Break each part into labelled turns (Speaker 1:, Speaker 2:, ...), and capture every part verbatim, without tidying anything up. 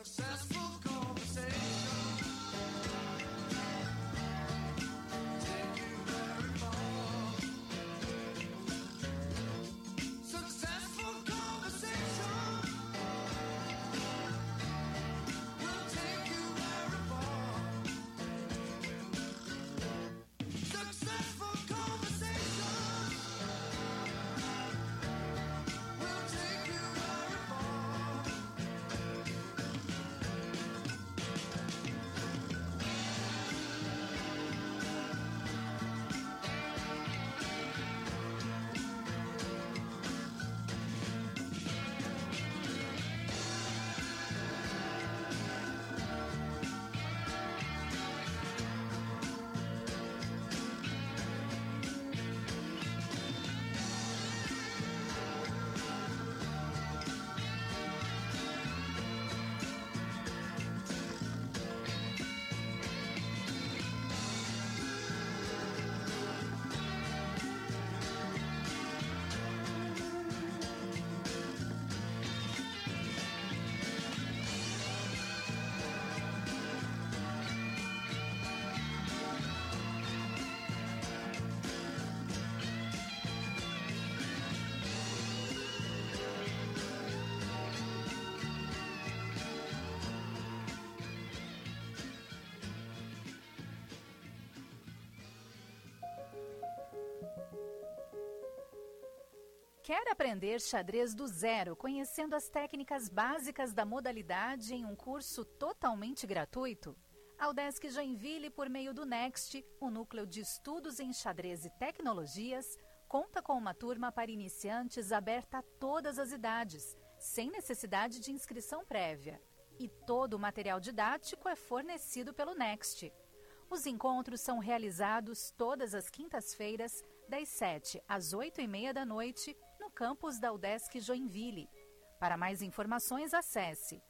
Speaker 1: Quer aprender xadrez do zero, conhecendo as técnicas básicas da modalidade em um curso totalmente gratuito? A Udesc Joinville, por meio do Next, o Núcleo de Estudos em Xadrez e Tecnologias, conta com uma turma para iniciantes aberta a todas as idades, sem necessidade de inscrição prévia. E todo o material didático é fornecido pelo Next. Os encontros são realizados todas as quintas-feiras, das sete às oito e meia da noite, no campus da Udesc Joinville. Para mais informações, acesse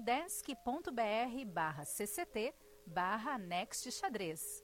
Speaker 1: udesc.br barra cct barra Next Xadrez.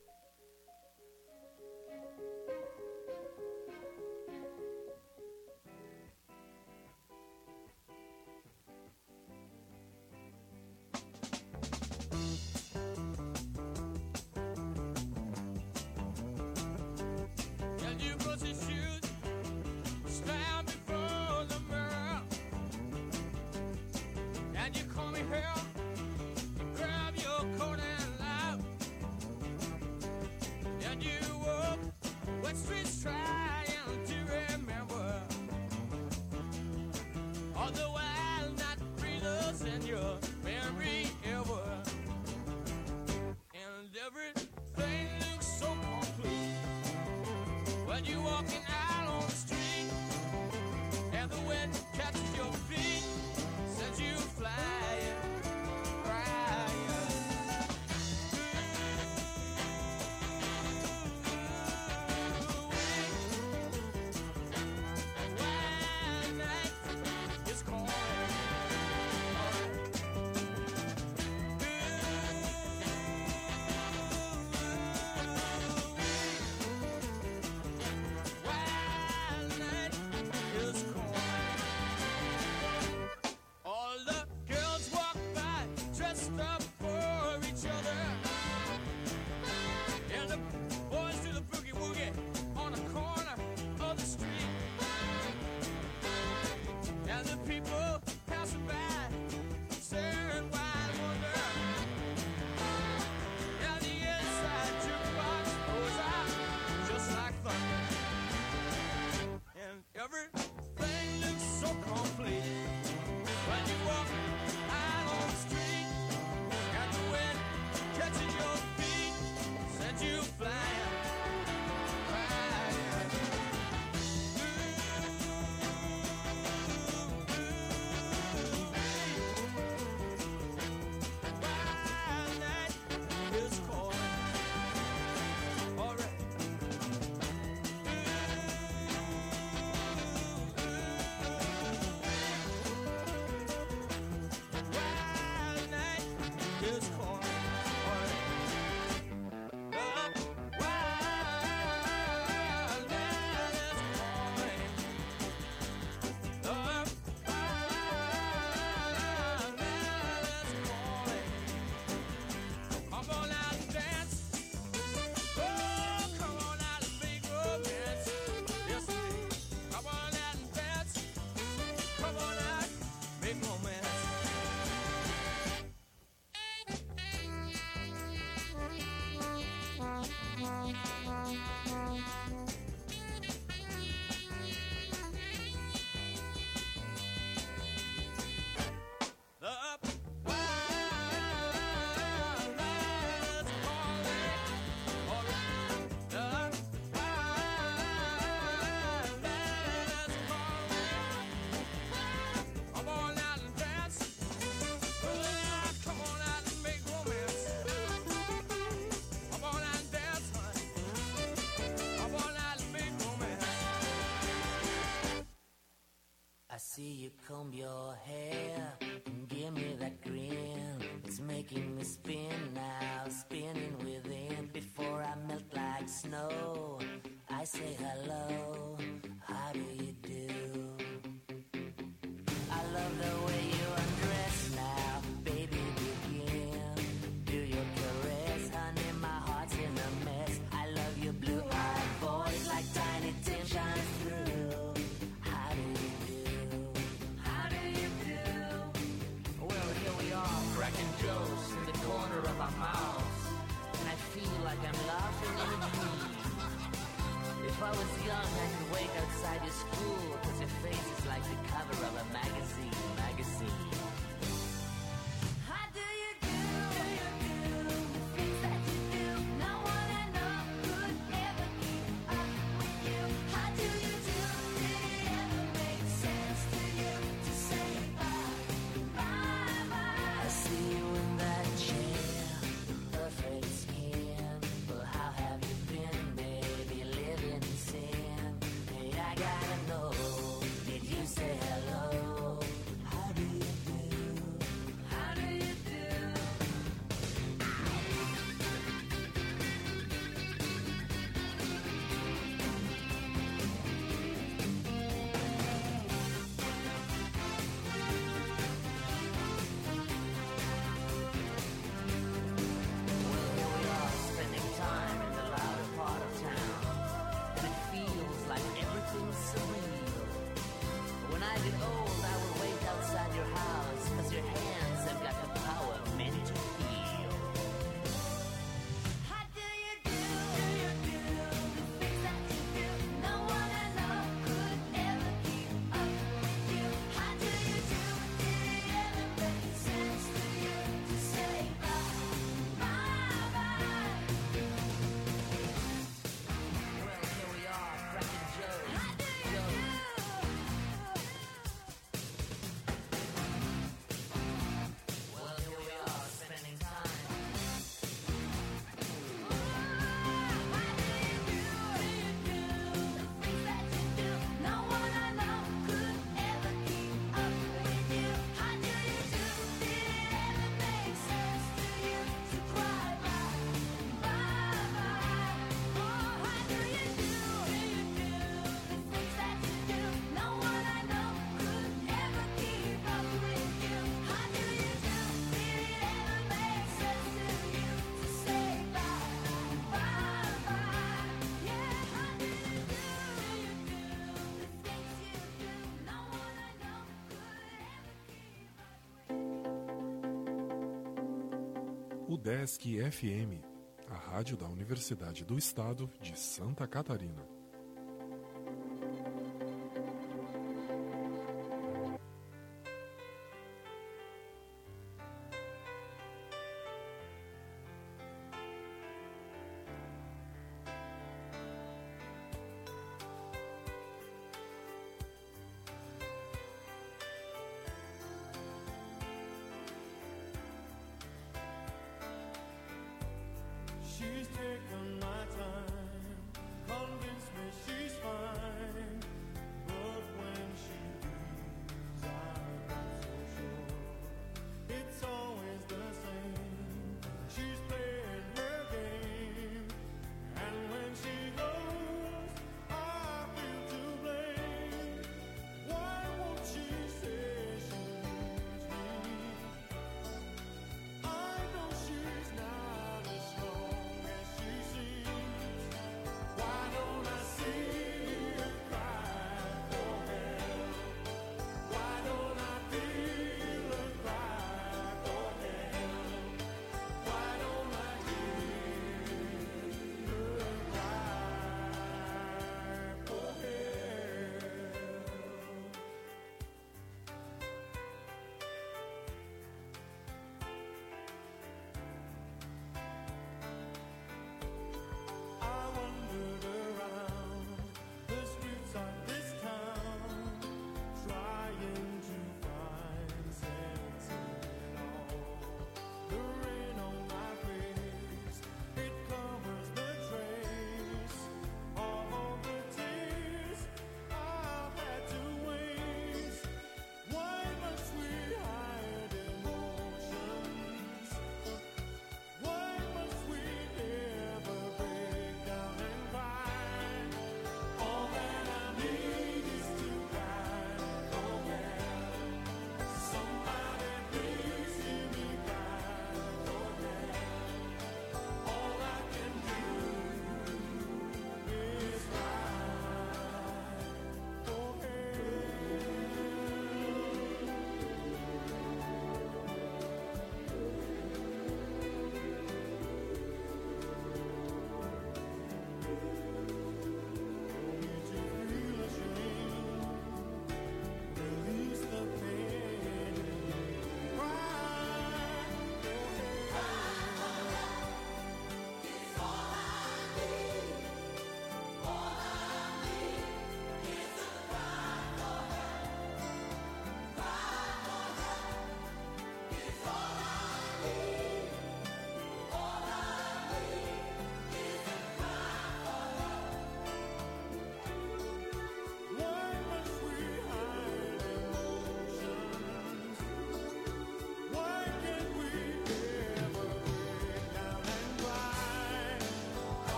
Speaker 2: see you comb your hair and give me that grin. It's making me spin now, spinning within. Before I melt like snow, I say hello, how do you do? I love the way you undress now, baby, begin. Do your caress, honey, my heart's in a mess. I love your blue-eyed voice like Tiny Tim shines through. How do you do? How do you do? Well, here we are, cracking jokes in the corner of our mouths, and I feel like I'm laughing in a dream. If I was young, I could wait outside your school, cause your face is like the cover of a magazine, magazine. How do you do? Do you do the things that you do? No one I know could ever keep up with you. How do you do? Did it ever make sense to you to say bye, bye, bye? I see you in that chair, perfect skin. Well, how have you been, baby? Living in sin. Hey, I gotta know, did you say hello? How do you do? How do you do? Well, here we are, spending time in the louder part of town, and it feels like everything's surreal. But when I get old, I will wait outside your house, cause your hands have got the power meant to heal. How do you do? Do you do the things that you do? No one I know could ever keep up with you. How do you do? Did it ever make sense to you to say bye, bye, bye? Well, here we are, cracking jokes. How do you do? Well, here we are, spending time. How do you do? Do you do the things that you do? No one I know could ever keep up with you. How do you do? Did it ever make sense to you to cry bye, bye, bye? Oh, how do you do? Do you do the things that you do? No one I know could ever keep up with you. How do you do? Did it ever make sense to you to say bye, bye, bye? Yeah, how do you do? Do you do the things you do? No one I know could ever keep up with you.
Speaker 3: O Desk F M, a rádio da Universidade do Estado de Santa Catarina.
Speaker 4: She's taken my time, convinced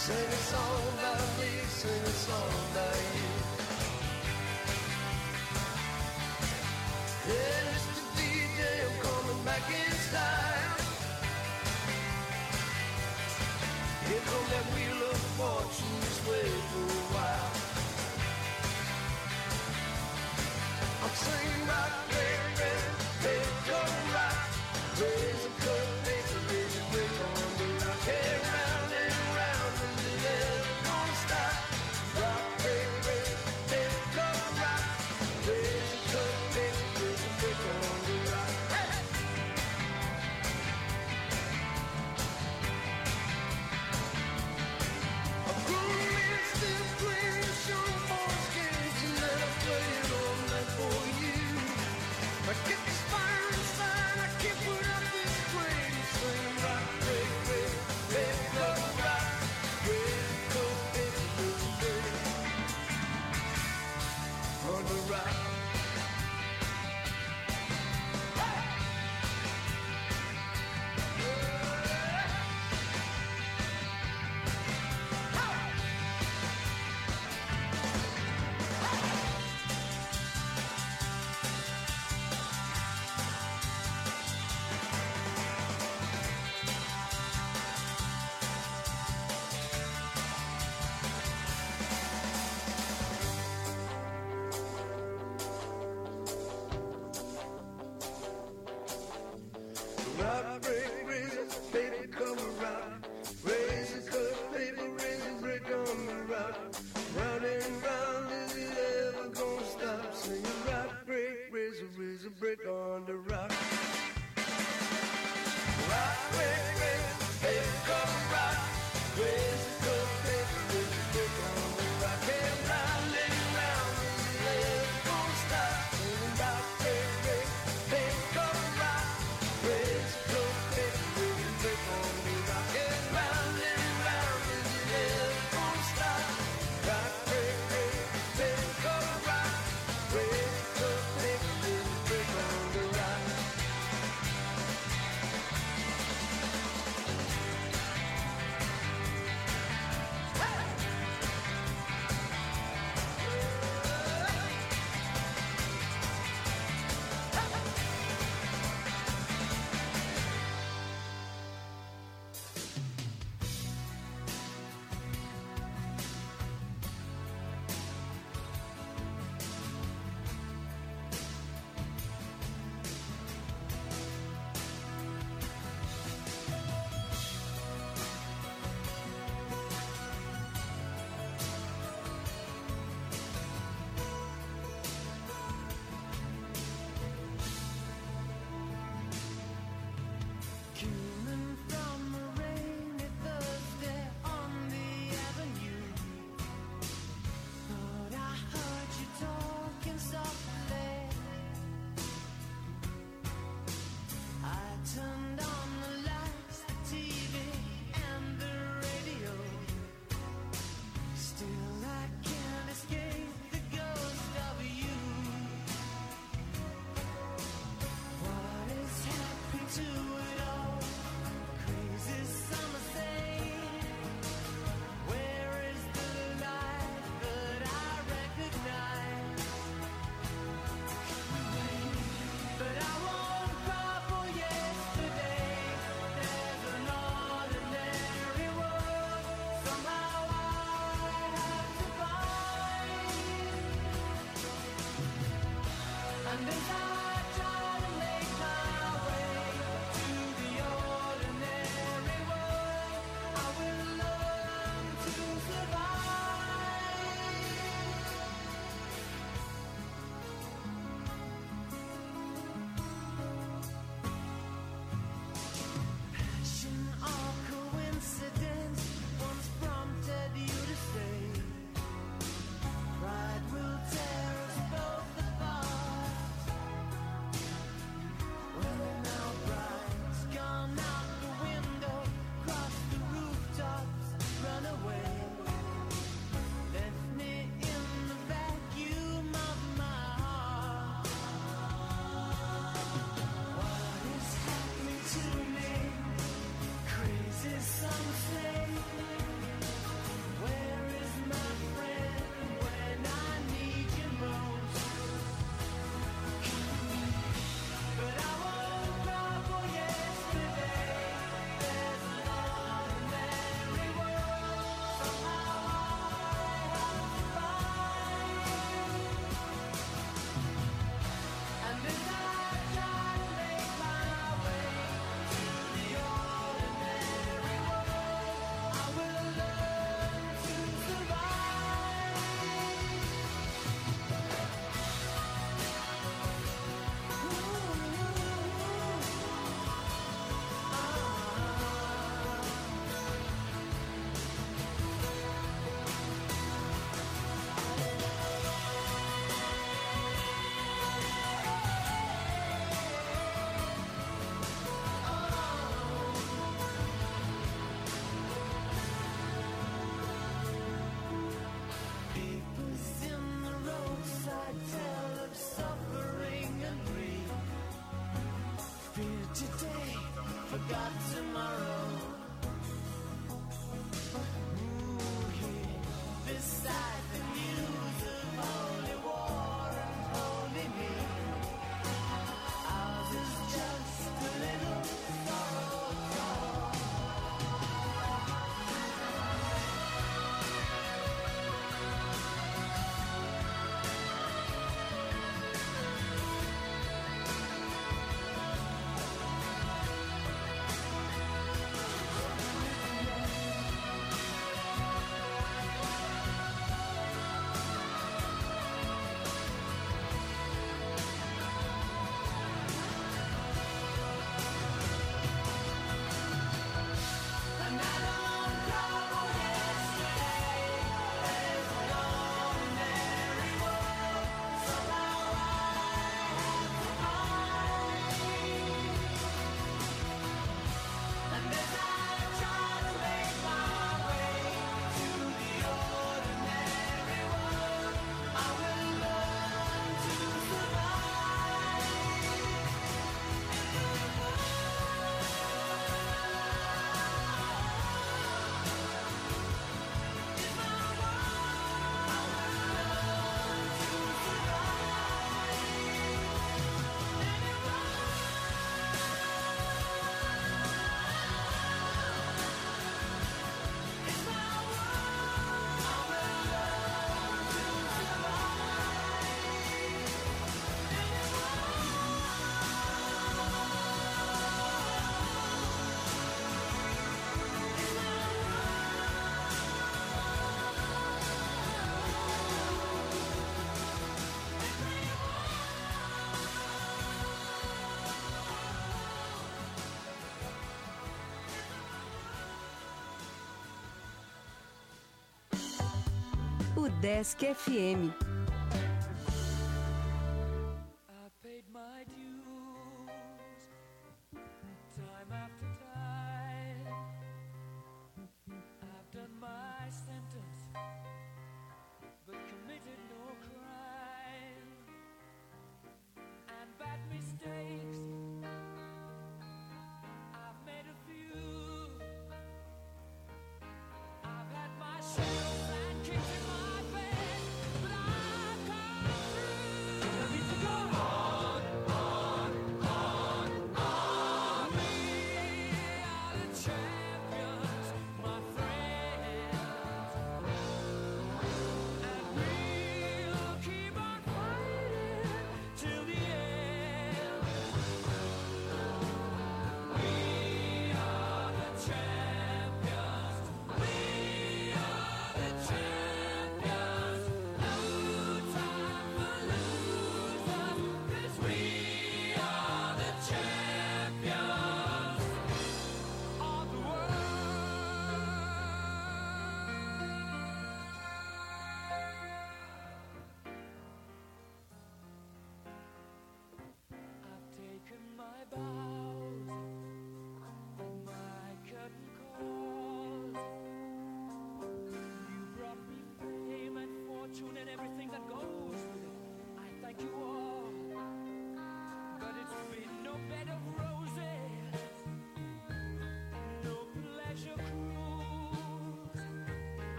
Speaker 4: Sing a song about me, sing a song about you. Yeah, Mister D J, I'm coming back in style. Here come that wheel of fortune, this way for a while. I'm singing rock, red, red, red, come rock. Raise a cup, raise a raise a break on the rock. Hey, round and round, and the never gonna stop. Rock, red, red, red, come rock. Raise a cup, raise a raise a break on the rock. Hey! A grown man still playing the show boys games, and then I play it all night for you. I get this fire inside, I can't put up this flame. Sing rock, break, break, break, rock, rock, break, break, break, break, break, on the rock. Rock, break, raise a baby, come around. Raise a cup, baby, raise a brick on the rock. Round and round, is it ever gonna stop? Sing a rock, break, raise a, raise a brick on the rock. Rock, break, raise a baby, come around. Raise a cup, baby, raise a brick on the rock. Hey, round and round, is it ever gonna stop? Sing a rock, break, raise a baby, come around. Raise a cup, baby, raise a brick on the rock. Hey, round and round, is it ever gonna stop? Rock, break, raise a baby, come around. Raise a cup, baby, raise a brick on the rock. forgot tomorrow. Ooh, yeah. Beside the news of holy war and holy need, ours is just a little sorrow call.
Speaker 5: Udesc F M.
Speaker 4: I paid my dues, time after time. I've done my sentence, but committed no crime. And bad mistakes, I've made a few. I've had my share of bad kicks in my bed, but I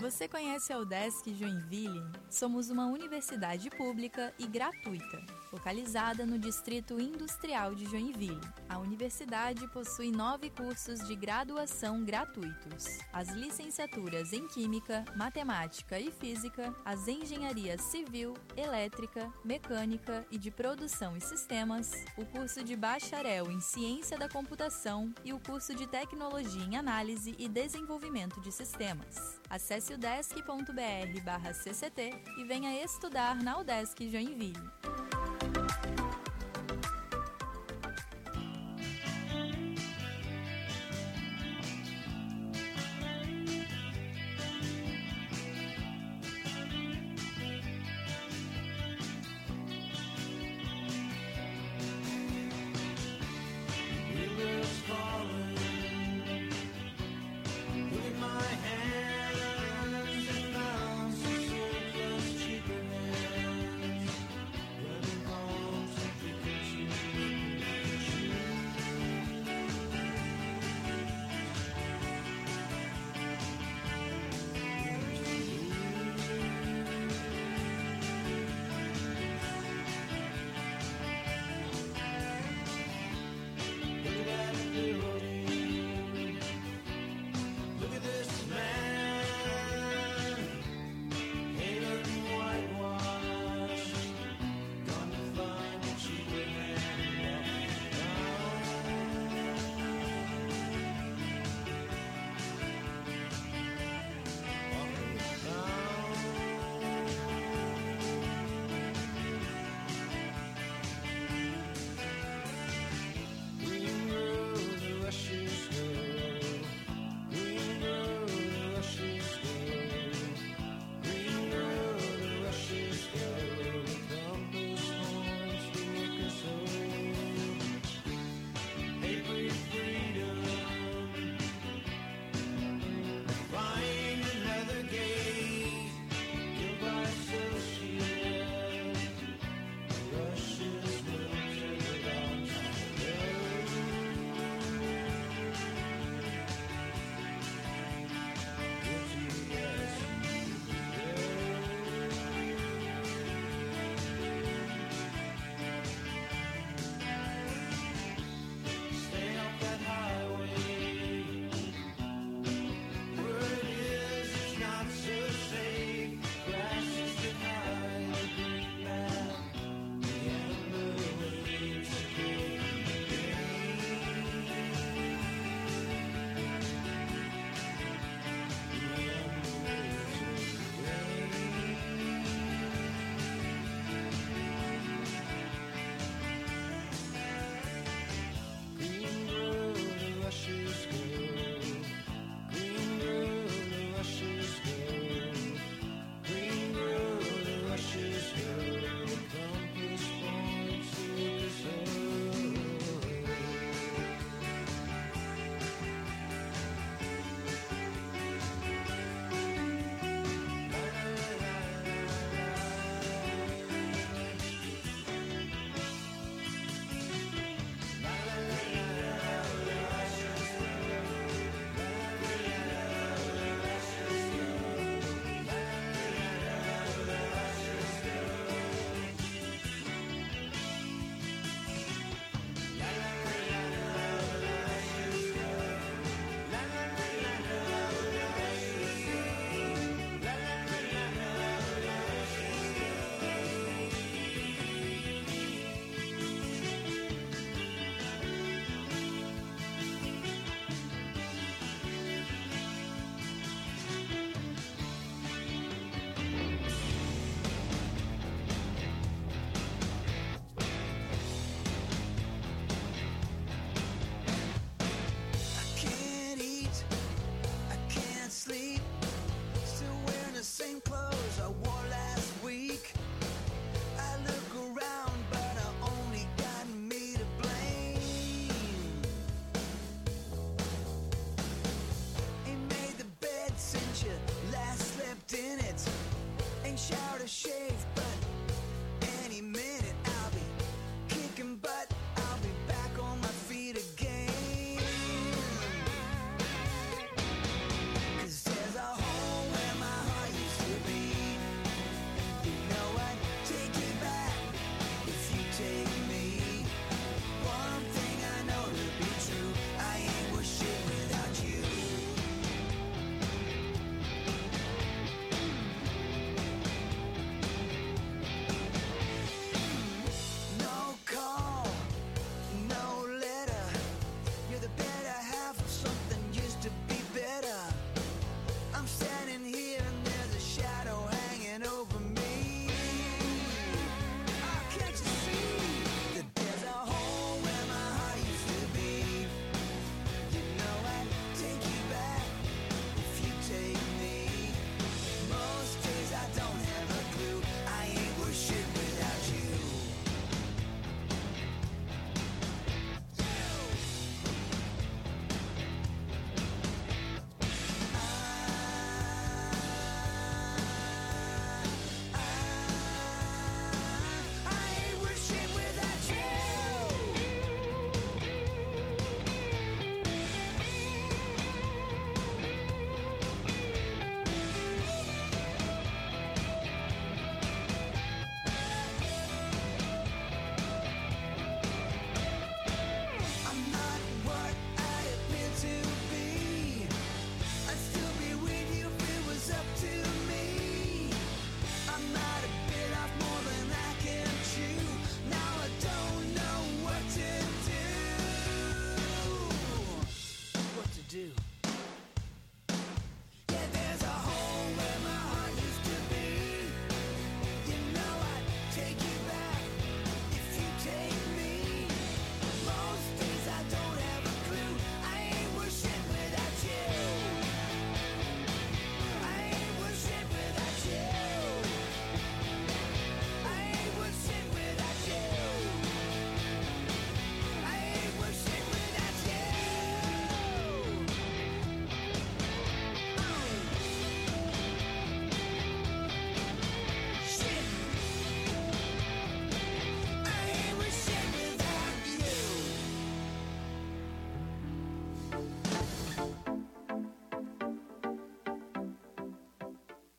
Speaker 6: Você conhece a UDESC Joinville? Somos uma universidade pública e gratuita, localizada no Distrito Industrial de Joinville. A universidade possui nove cursos de graduação gratuitos: as licenciaturas em Química, Matemática e Física, as engenharias Civil, Elétrica, Mecânica e de Produção e Sistemas, o curso de Bacharel em Ciência da Computação e o curso de Tecnologia em Análise e Desenvolvimento de Sistemas. Acesse udesc ponto br barra C C T e venha estudar na UDESC Joinville.
Speaker 4: Running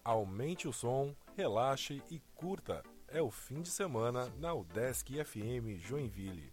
Speaker 3: Aumente o som, relaxe e curta. É o fim de semana na UDESC F M Joinville.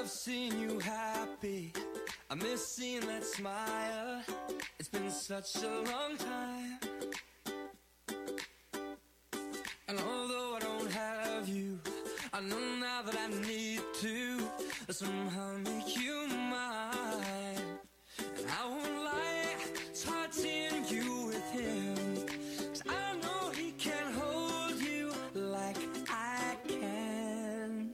Speaker 4: love seeing you happy. I miss seeing that smile. It's been such a long time. And although I don't have you, I know now that I need to somehow make you mine. And I won't lie, it's hard seeing you with him, 'cause I know he can't hold you like I can.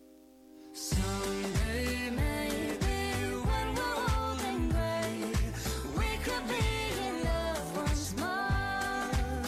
Speaker 4: Someday maybe when we're old and gray, we could be in love once more.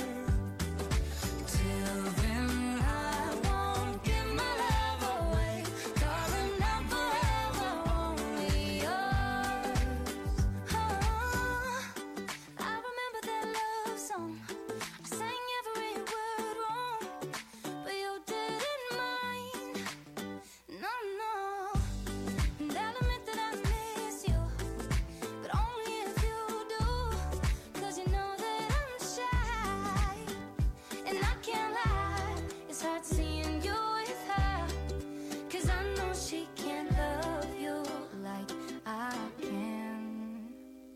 Speaker 4: Till then I won't give my love away, darling, I'm forever only yours. Oh, I remember that love song, I sang every word wrong, but you didn't mind. No, no, and I'll admit that I miss you, but only if you do, 'cause you know that I'm shy, and I can't lie, it's hard seeing you with her, 'cause I know she can't love you like I can.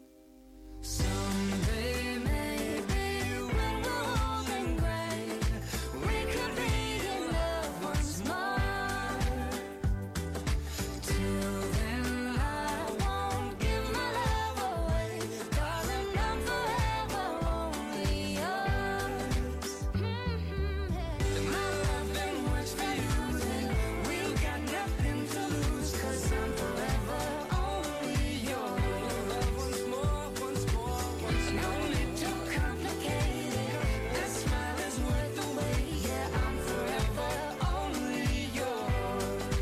Speaker 4: Someday maybe when we're old and gray, we could be in love once more. Till then I won't give my love away, darling, I'm forever only yours. Mm-hmm. If my love ain't much for you, then we've got nothing to lose, 'cause I'm forever only yours. Once more, once more, once more. No need to complicate it, that smile is worth the wait. Yeah, I'm forever only yours.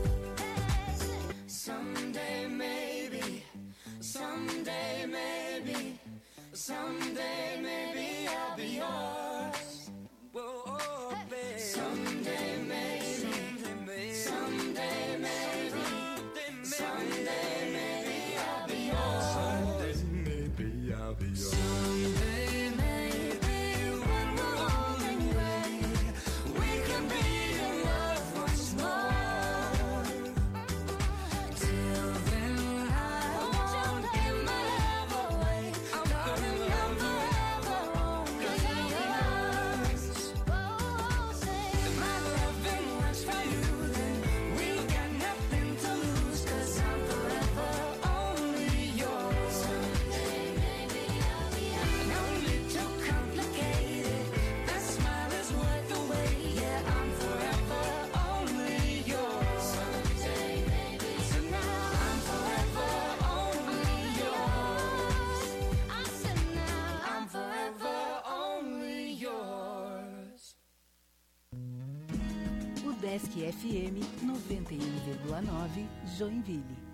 Speaker 4: Someday maybe, someday maybe, someday maybe I'll be yours. Whoa, oh, babe. Someday maybe, someday maybe, someday maybe I'll be yours. Someday maybe I'll be yours. Someday maybe when we're old and gray, we can be in love once more. Till then I won't give my love away, darling, I'm forever only yours. Oh, say if my love ain't much for you, then we've got nothing to lose, 'cause I'm forever only yours. Someday maybe I'll be yours. No need to complicate it, that smile is worth the wait. Yeah, I'm forever only yours. Someday maybe, so now I'm forever only yours. I said now I'm forever only yours.
Speaker 5: O Desk F M noventa e um vírgula nove Joinville.